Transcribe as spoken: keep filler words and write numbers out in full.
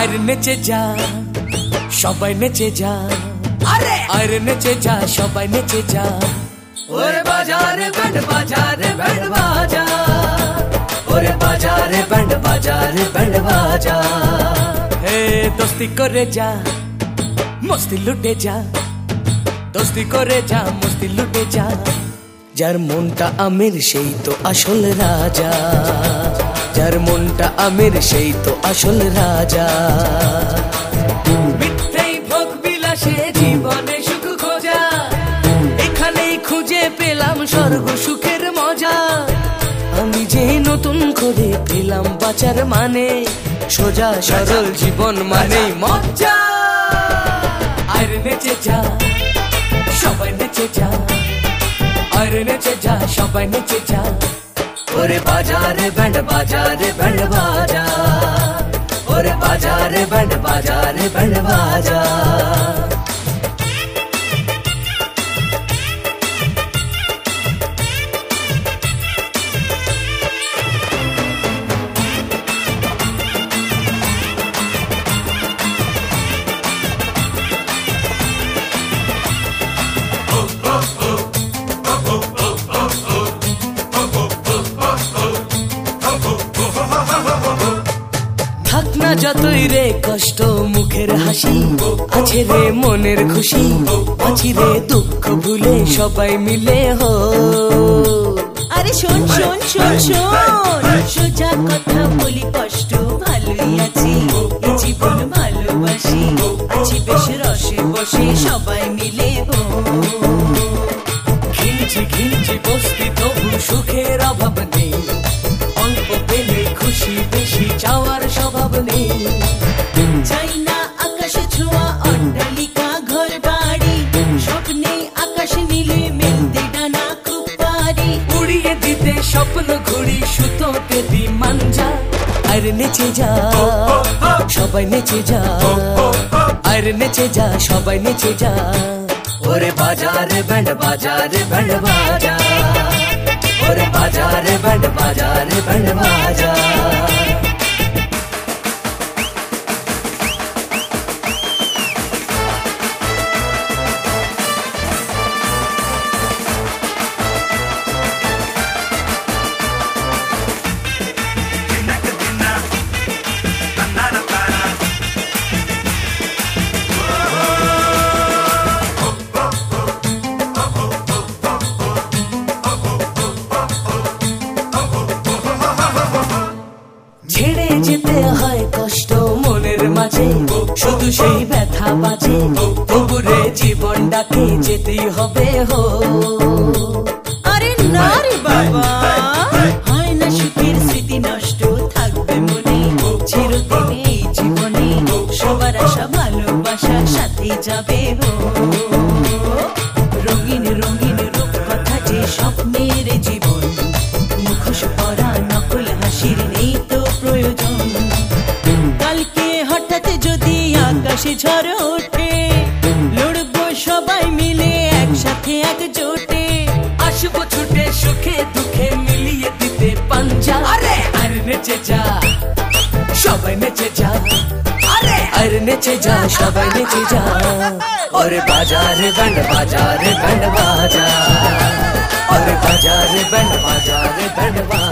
আরে নেচে যা সবাই নেচে যা, আরে আরে নেচে যা সবাই নেচে যা। ওরে বাজারে ব্যান্ড বাজারে ব্যান্ড বাজা, ওরে বাজারে ব্যান্ড বাজারে ব্যান্ড বাজা। হে দোস্তি করে যা মস্তি লুটে যা, দোস্তি করে যা মস্তি লুটে যা। যার মনটা আমির সেই তো আসল রাজা, যার মনটা আমির সেই তো আসল রাজা। মিথ্যেই ভোগ বিলাসে জীবনে সুখ খোঁজা, এখানেই খুঁজে পেলাম স্বর্গ সুখের মজা। আমি যে নতুন করে পেলাম বাঁচার মানে, সোজা সরল জীবন মানে মজা। আরে নেচে যা সবাই নেচে যা, আরে নেচে যা সবাই নেচে যা। ওরে বাজারে ব্যান্ড বাজারে ব্যান্ড বাজা, ওরে বাজারে ব্যান্ড বাজারে ব্যান্ড বাজা। থাক না যতই রে কষ্ট মুখের হাসি, আছে রে মনের খুশি, আছি রে দুঃখ ভুলে সবাই মিলে হো। আরে শোন শোন শোন শোন, সোজা কথা বলি কষ্ট ভালোই আছি, এই জীবন ভালোবাসি, আছি বেশ রসে বসে সবাই মিলে হো। ঘিনছি ঘিনছি বস্তি তবু সুখের অভাব নেই, অল্প পেলে খুশি বেশি চাওয়ার স্বভাব নেই। চাই না আকাশে ছোঁয়া অট্টালিকা ঘর বাড়ি, স্বপ্নে আকাশ নীলে মেলতে ডানা খুব পারি, উড়িয়ে দিতে স্বপ্ন ঘুড়ি সুতোতে বিমান যা। আরে নেচে যা সবাই নেচে যা, আরে নেচে যা সবাই নেচে যা। ওরে বাজারে ব্যান্ড বাজারে ব্যান্ড বাজা, ওরে বাজারে ব্যান্ড বাজারে ব্যান্ড বাজা। ছেড়ে যেতে হয় কষ্ট মনের মাঝে, শুধু সেই ব্যথা বাজে, তবু রে জীবন ডাকে যেতেই হবে হো। আরে না রে বাবা, হয় না সুখের স্মৃতি নষ্ট থাকবে মনে, চিরদিন এই জীবনে সবার আশা ভালোবাসার সাথে যাবে হো। রঙিন রঙিন রূপকথা যে স্বপ্নের জীবন, মুখোশ পরা নকল হাসির নেই তো প্রয়োজন। কালকে হঠাৎ যদি আকাশে ঝড় ওঠে, লড়বো সবাই মিলে একসাথে একজোটে, আসবো ছুটে সুখে দুঃখে মিলিয়ে দিতে পাঞ্জা। আরে আরে নেচে যা সবাই নেচে যা, আরে আরে নেচে যা সবাই নেচে যা। ওরে বাজারে ব্যান্ড বাজারে ব্যান্ড বাজা, ওরে বাজারে ব্যান্ড বাজারে ব্যান্ড বাজা।